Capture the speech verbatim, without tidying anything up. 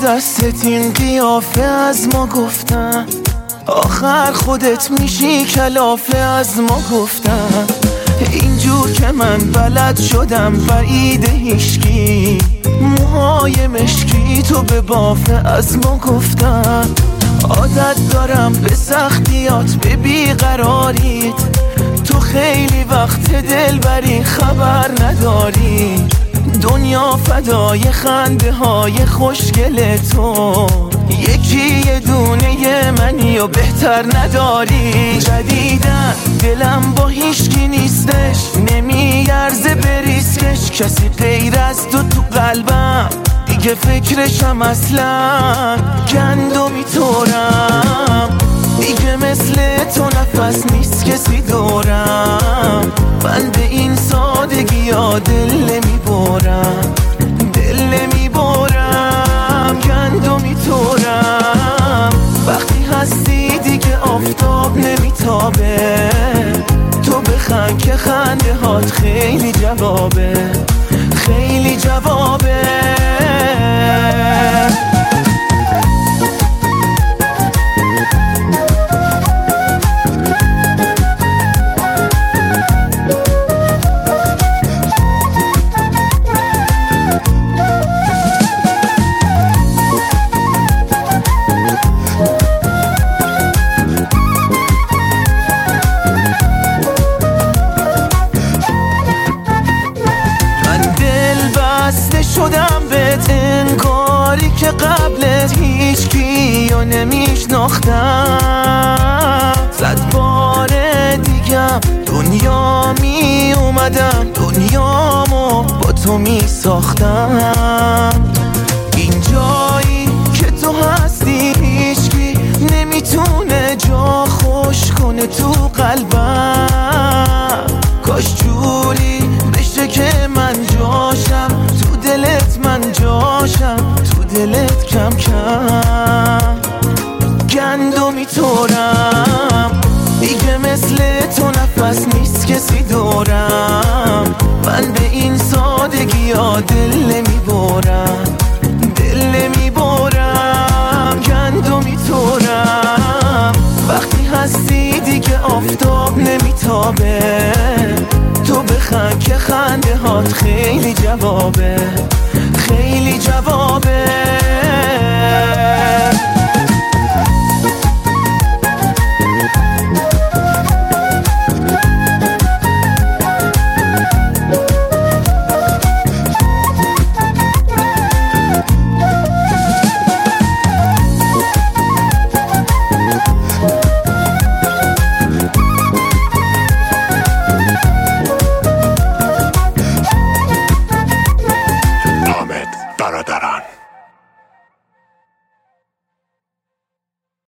دستت این قیافه از ما گفتن، آخر خودت میشی کلافه از ما گفتن. اینجور که من بلد شدم بعید هیشکی، موهای مشکی تو به بافه از ما گفتن. عادت دارم به سختیات به بیقراریت، تو خیلی وقت دل بری خبر نداری. دنیا فدای خنده های خوشگل تو، یکی یه دونه منی و بهتر نداری. جدیدن دلم با هیشکی نیستش، نمیارزه بریسکش. کسی غیر از تو تو قلبم دیگه فکرشم اصلا. گندمی تورم دیگه مثل تو نفس نیست کسی دورم. من به این سادگی ها دل نمیبرم، دل نمیبرم. گندمی تورم وقتی هستی دیگه آفتاب نمیتابه. تو بخند که خنده هات خیلی جوابه، خیلی جوابه. شدم بهت انگاری که قبلت هیچ کیو نمیشناختم. صد بار دیگم دنیا می اومدم، دنیامو با تو می ساختم. این جایی که تو هستی هیچکی نمیتونه جا خوش کنه تو قلبم. کاش جوری بشه که من جاشم تو دلت، من جاشم تو دلت کم کم. گندمی تورم دیگه مثل تو نفس نیست کسی دورم. من به این سادگی ها دل نمیبرم، دل نمیبرم. گندمی تورم وقتی هستی دیگه آفتاب نمیتابه. تو بخند که خنده هات خیلی جوابه، خیلی جوابه.